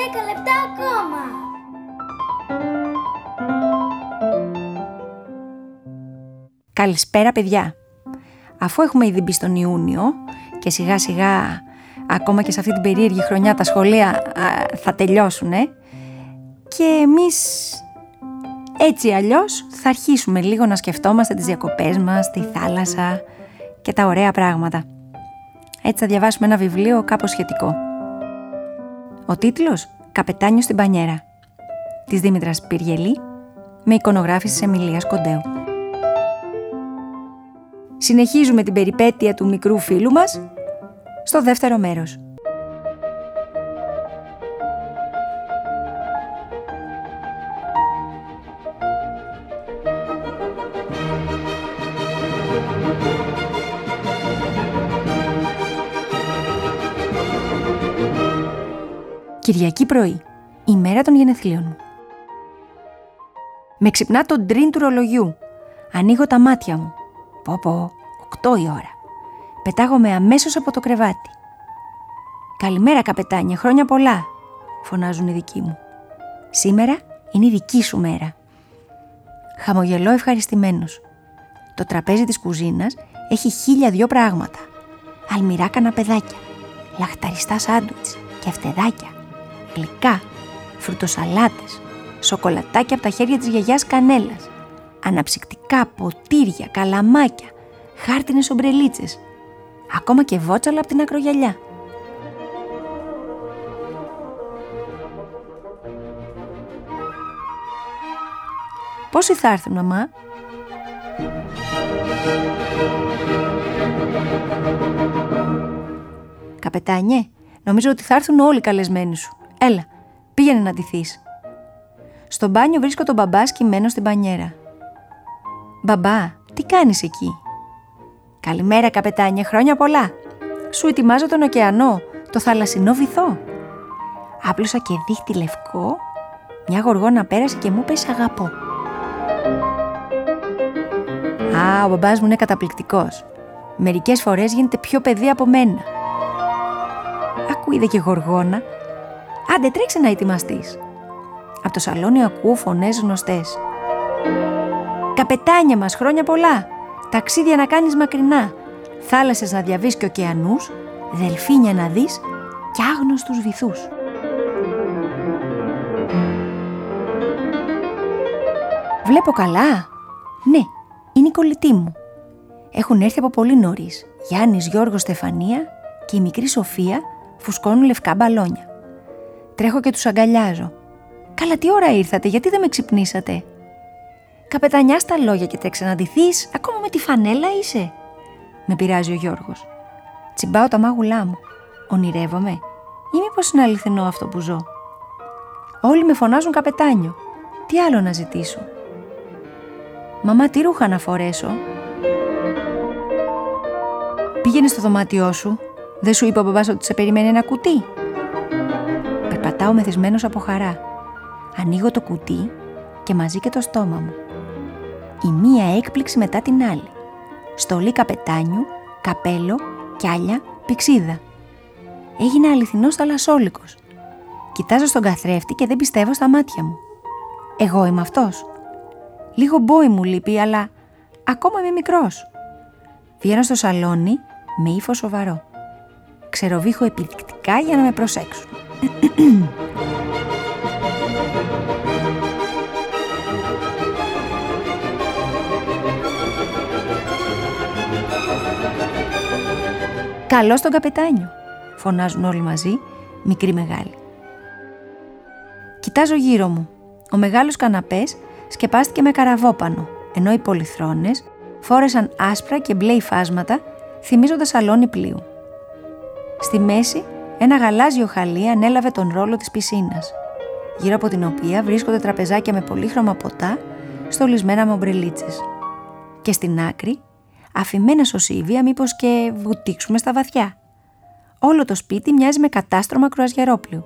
10 λεπτά ακόμα. Καλησπέρα παιδιά. Αφού έχουμε ήδη μπει στον Ιούνιο και σιγά σιγά ακόμα και σε αυτή την περίεργη χρονιά τα σχολεία θα τελειώσουνε και εμείς έτσι αλλιώς θα αρχίσουμε λίγο να σκεφτόμαστε τις διακοπές μας, τη θάλασσα και τα ωραία πράγματα. Έτσι θα διαβάσουμε ένα βιβλίο κάπως σχετικό. Ο τίτλος «Καπετάνιος στην Πανιέρα» της Δήμητρας Πυριελή με εικονογράφηση της Εμιλίας Κοντέου. Συνεχίζουμε την περιπέτεια του μικρού φίλου μας στο δεύτερο μέρος. Κυριακή πρωί, η μέρα των γενεθλίων μου. Με ξυπνά το ντριν του ρολογιού. Ανοίγω τα μάτια μου. Πω, 8 η ώρα. Πετάγομαι αμέσως από το κρεβάτι. «Καλημέρα καπετάνια, χρόνια πολλά», φωνάζουν οι δικοί μου. «Σήμερα είναι η δική σου μέρα». Χαμογελώ ευχαριστημένος. Το τραπέζι της κουζίνας έχει 1002 πράγματα. Αλμυρά καναπεδάκια, λαχταριστά σάντουιτς και φτεδάκια, γλυκά, φρουτοσαλάτες, σοκολατάκια από τα χέρια της γιαγιάς Κανέλας, αναψυκτικά, ποτήρια, καλαμάκια, χάρτινες ομπρελίτσες, ακόμα και βότσαλα από την ακρογιαλιά. Πόσοι θα έρθουν, μαμά? Καπετάνιε, νομίζω ότι θα έρθουν όλοι οι καλεσμένοι σου. Έλα, πήγαινε να ντυθείς. Στο μπάνιο βρίσκω τον μπαμπά σκυμμένο στην μπανιέρα. «Μπαμπά, τι κάνεις εκεί?» «Καλημέρα καπετάνια, χρόνια πολλά. Σου ετοιμάζω τον ωκεανό, το θαλασσινό βυθό». Άπλωσα και δίχτυ λευκό, μια γοργόνα πέρασε και μου είπε «Σ' αγαπώ». Ο μπαμπάς μου είναι καταπληκτικός. Μερικές φορές γίνεται πιο παιδί από μένα. Άκου, είδε και γοργόνα. Άντε, τρέξε να ετοιμαστείς. Από το σαλόνι ακούω φωνές γνωστές. «Καπετάνια μας, χρόνια πολλά. Ταξίδια να κάνεις μακρινά. Θάλασσες να διαβείς και ωκεανούς. Δελφίνια να δεις και άγνωστους βυθούς». Βλέπω καλά? Ναι, είναι η κολλητή μου. Έχουν έρθει από πολύ νωρίς. Γιάννης, Γιώργος, Στεφανία και η μικρή Σοφία φουσκώνουν λευκά μπαλόνια. Τρέχω και τους αγκαλιάζω. «Καλά, τι ώρα ήρθατε, γιατί δεν με ξυπνήσατε?» «Καπετανιά στα λόγια και τρέξε να ντυθείς, ακόμα με τη φανέλα είσαι?» Με πειράζει ο Γιώργος. Τσιμπάω τα μάγουλά μου. Ονειρεύομαι ή μήπως είναι αληθινό αυτό που ζω? Όλοι με φωνάζουν καπετάνιο. Τι άλλο να ζητήσω? «Μαμά, τι ρούχα να φορέσω?» «Πήγαινε στο δωμάτιό σου. Δεν σου είπε ο μπαμπάς ότι σε περιμένει ένα κουτί?» Περπατάω μεθυσμένος από χαρά. Ανοίγω το κουτί και μαζί και το στόμα μου. Η μία έκπληξη μετά την άλλη. Στολή καπετάνιου, καπέλο, κιάλια, πηξίδα. Έγινα αληθινός θαλασσόλικος. Κοιτάζω στον καθρέφτη και δεν πιστεύω στα μάτια μου. Εγώ είμαι αυτός? Λίγο μπόι μου λείπει, αλλά ακόμα είμαι μικρός. Βγαίνω στο σαλόνι με ύφος σοβαρό. Ξεροβήχω επιδεικτικά για να με προσέξουν. «Καλώς τον καπετάνιο», φωνάζουν όλοι μαζί, μικροί μεγάλοι. Κοιτάζω γύρω μου. Ο μεγάλος καναπές σκεπάστηκε με καραβόπανο, ενώ οι πολυθρόνες φόρεσαν άσπρα και μπλε υφάσματα, θυμίζοντας σαλόνι πλοίου. Στη μέση, ένα γαλάζιο χαλί ανέλαβε τον ρόλο της πισίνας, γύρω από την οποία βρίσκονται τραπεζάκια με πολύχρωμα ποτά, στολισμένα με ομπρελίτσες. Και στην άκρη, αφημένα σωσίβια, μήπως και βουτήξουμε στα βαθιά. Όλο το σπίτι μοιάζει με κατάστρωμα κρουαζιερόπλοιου.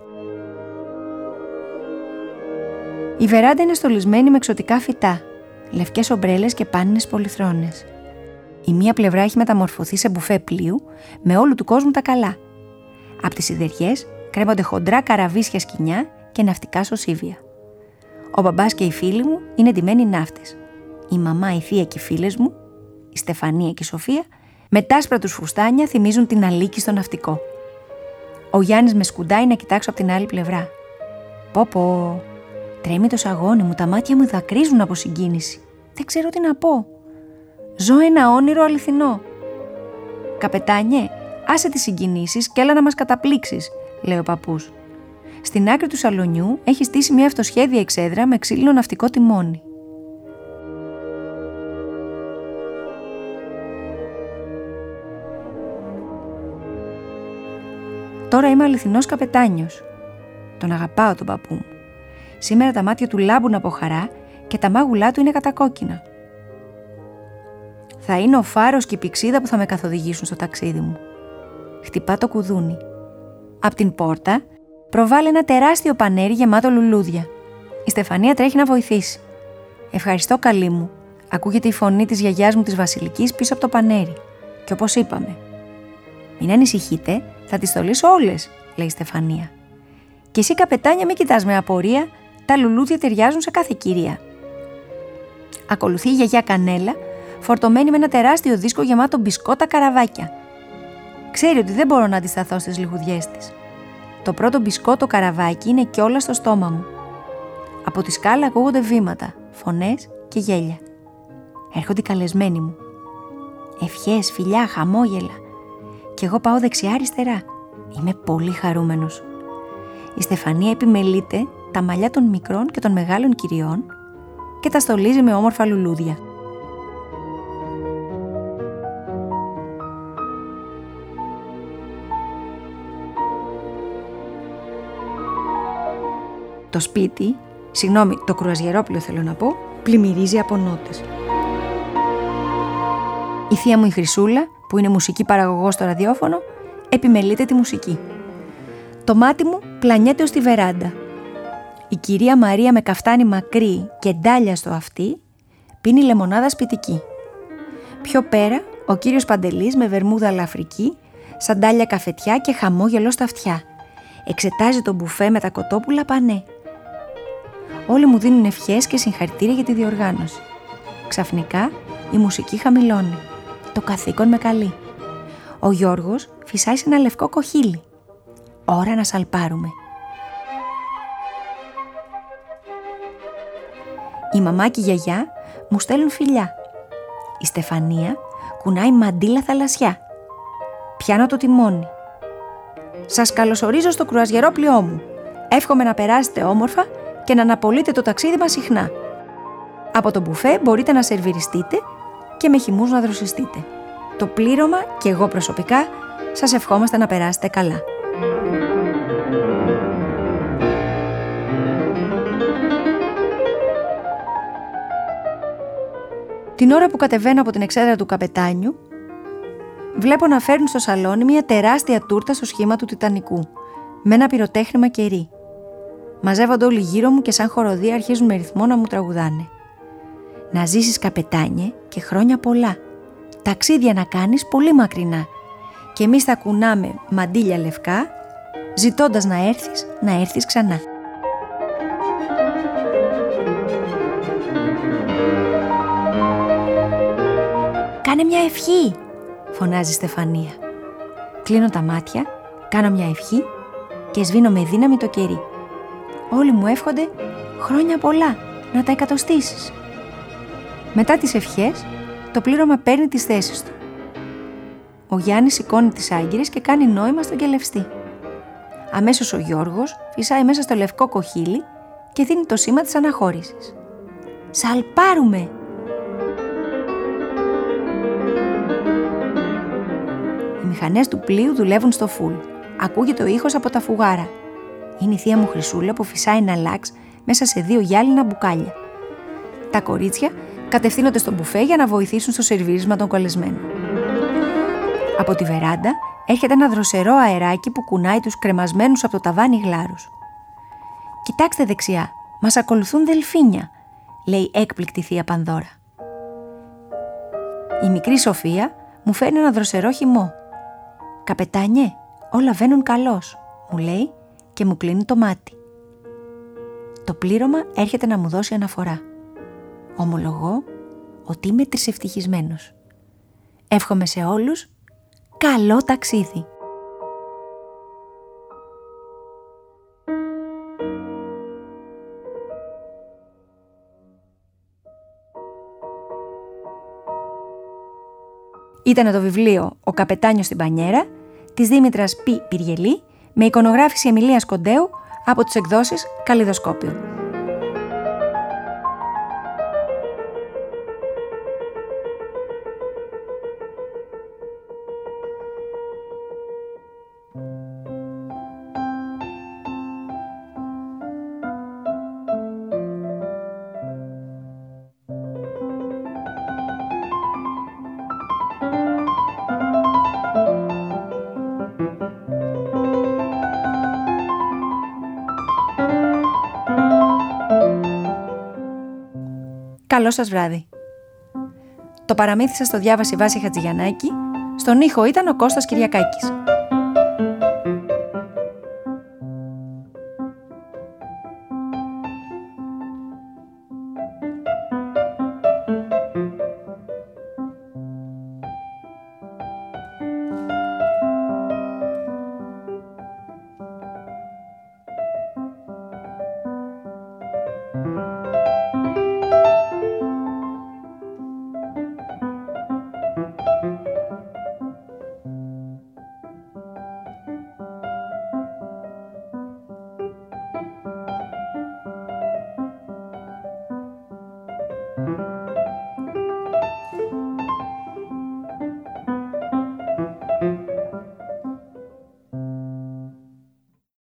Η βεράντα είναι στολισμένη με εξωτικά φυτά, λευκές ομπρέλες και πάνινες πολυθρόνες. Η μία πλευρά έχει μεταμορφωθεί σε μπουφέ πλοίου με όλου του κόσμου τα καλά. Απ' τις σιδεριές κρέμονται χοντρά καραβίσια σκοινιά και ναυτικά σωσίβια. Ο μπαμπάς και οι φίλοι μου είναι ντυμένοι ναύτες. Η μαμά, η θεία και οι φίλες μου, η Στεφανία και η Σοφία, με τάσπρα τους φουστάνια θυμίζουν την Αλίκη στο ναυτικό. Ο Γιάννης με σκουντάει να κοιτάξω από την άλλη πλευρά. Πω, τρέμει το σαγόνι μου, τα μάτια μου δακρύζουν από συγκίνηση. Δεν ξέρω τι να πω. Ζω ένα όνειρο αληθινό. «Καπετάνιε, άσε τις συγκινήσεις και έλα να μας καταπλήξεις», λέει ο παππούς. Στην άκρη του σαλονιού έχει στήσει μια αυτοσχέδια εξέδρα με ξύλινο ναυτικό τιμόνι. Τώρα είμαι αληθινός καπετάνιος. Τον αγαπάω τον παππού μου. Σήμερα τα μάτια του λάμπουν από χαρά και τα μάγουλά του είναι κατακόκκινα. Θα είναι ο φάρος και η πηξίδα που θα με καθοδηγήσουν στο ταξίδι μου. Χτυπά το κουδούνι. Απ' την πόρτα προβάλλει ένα τεράστιο πανέρι γεμάτο λουλούδια. Η Στεφανία τρέχει να βοηθήσει. «Ευχαριστώ, καλή μου», ακούγεται η φωνή της γιαγιάς μου της Βασιλικής πίσω από το πανέρι. Και όπως είπαμε, «Μην ανησυχείτε, θα τις στολίσω όλες», λέει η Στεφανία. «Και εσύ, καπετάνια, μην κοιτάς με απορία, τα λουλούδια ταιριάζουν σε κάθε κυρία». Ακολουθεί η γιαγιά Κανέλα, φορτωμένη με ένα τεράστιο δίσκο γεμάτο μπισκότα καραβάκια. Ξέρει ότι δεν μπορώ να αντισταθώ στις λιγουδιές της. Το πρώτο μπισκότο καραβάκι είναι κιόλας στο στόμα μου. Από τη σκάλα ακούγονται βήματα, φωνές και γέλια. Έρχονται οι καλεσμένοι μου. Ευχές, φιλιά, χαμόγελα. Κι εγώ πάω δεξιά-αριστερά. Είμαι πολύ χαρούμενος. Η Στεφανία επιμελείται τα μαλλιά των μικρών και των μεγάλων κυριών και τα στολίζει με όμορφα λουλούδια. Το σπίτι, το κρουαζιερόπλοιο θέλω να πω, πλημμυρίζει από νότες. Η θεία μου η Χρυσούλα, που είναι μουσική παραγωγός στο ραδιόφωνο, επιμελείται τη μουσική. Το μάτι μου πλανιέται ως τη βεράντα. Η κυρία Μαρία με καφτάνι μακρύ και ντάλια στο αυτί πίνει λεμονάδα σπιτική. Πιο πέρα ο κύριος Παντελής με βερμούδα λαφρική, σαντάλια καφετιά και χαμόγελο στα αυτιά. Εξετάζει το μπουφέ με τα κοτόπουλα πανέ. Όλοι μου δίνουν ευχές και συγχαρητήρια για τη διοργάνωση. Ξαφνικά η μουσική χαμηλώνει. Το καθήκον με καλεί. Ο Γιώργος φυσάει σε ένα λευκό κοχύλι. Ώρα να σαλπάρουμε. Η μαμά και η γιαγιά μου στέλνουν φιλιά. Η Στεφανία κουνάει μαντίλα θαλασσιά. Πιάνω το τιμόνι. «Σας καλωσορίζω στο κρουαζιερόπλοιό μου. Εύχομαι να περάσετε όμορφα και να αναπολύτε το ταξίδι μας συχνά. Από το μπουφέ μπορείτε να σερβιριστείτε και με χυμούς να δροσιστείτε. Το πλήρωμα και εγώ προσωπικά σας ευχόμαστε να περάσετε καλά». Την ώρα που κατεβαίνω από την εξέδρα του καπετάνιου, βλέπω να φέρνουν στο σαλόνι μια τεράστια τούρτα στο σχήμα του Τιτανικού, με ένα πυροτέχνημα κερί. Μαζεύονται όλοι γύρω μου και σαν χοροδία αρχίζουν με ρυθμό να μου τραγουδάνε. «Να ζήσεις, καπετάνιε, και χρόνια πολλά. Ταξίδια να κάνεις πολύ μακρινά. Και εμείς θα κουνάμε μαντίλια λευκά, ζητώντας να έρθεις ξανά». «Κάνε μια ευχή», φωνάζει η Στεφανία. Κλείνω τα μάτια, κάνω μια ευχή και σβήνω με δύναμη το κερί. Όλοι μου εύχονται χρόνια πολλά, να τα εκατοστήσεις. Μετά τις ευχές, το πλήρωμα παίρνει τις θέσεις του. Ο Γιάννης σηκώνει τις άγκυρες και κάνει νόημα στον κελευστή. Αμέσως ο Γιώργος φυσάει μέσα στο λευκό κοχύλι και δίνει το σήμα της αναχώρησης. «Σαλπάρουμε!» Οι μηχανές του πλοίου δουλεύουν στο φουλ. Ακούγεται ο ήχος από τα φουγάρα. Είναι η θεία μου Χρυσούλα που φυσάει ένα λάξ μέσα σε 2 γυάλινα μπουκάλια. Τα κορίτσια κατευθύνονται στο μπουφέ για να βοηθήσουν στο σερβίρισμα των καλεσμένων. Από τη βεράντα έρχεται ένα δροσερό αεράκι που κουνάει τους κρεμασμένους από το ταβάνι γλάρους. «Κοιτάξτε δεξιά, μας ακολουθούν δελφίνια», λέει έκπληκτη θεία Πανδώρα. Η μικρή Σοφία μου φέρνει ένα δροσερό χυμό. «Καπετάνιε, όλα βαίνουν καλώς», μου λέει και μου κλείνει το μάτι. Το πλήρωμα έρχεται να μου δώσει αναφορά. Ομολογώ ότι είμαι τρισευτυχισμένος. Εύχομαι σε όλους καλό ταξίδι. Ήταν το βιβλίο «Ο καπετάνιος στην πανιέρα» της Δήμητρας Π. Πυριελή με εικονογράφηση Εμιλίας Κοντέου από τις εκδόσεις Καλλιδοσκόπιο. Καλό σας βράδυ. Το παραμύθι σας το διάβασε η Βάση Χατζηγιαννάκη, στον ήχο ήταν ο Κώστας Κυριακάκης.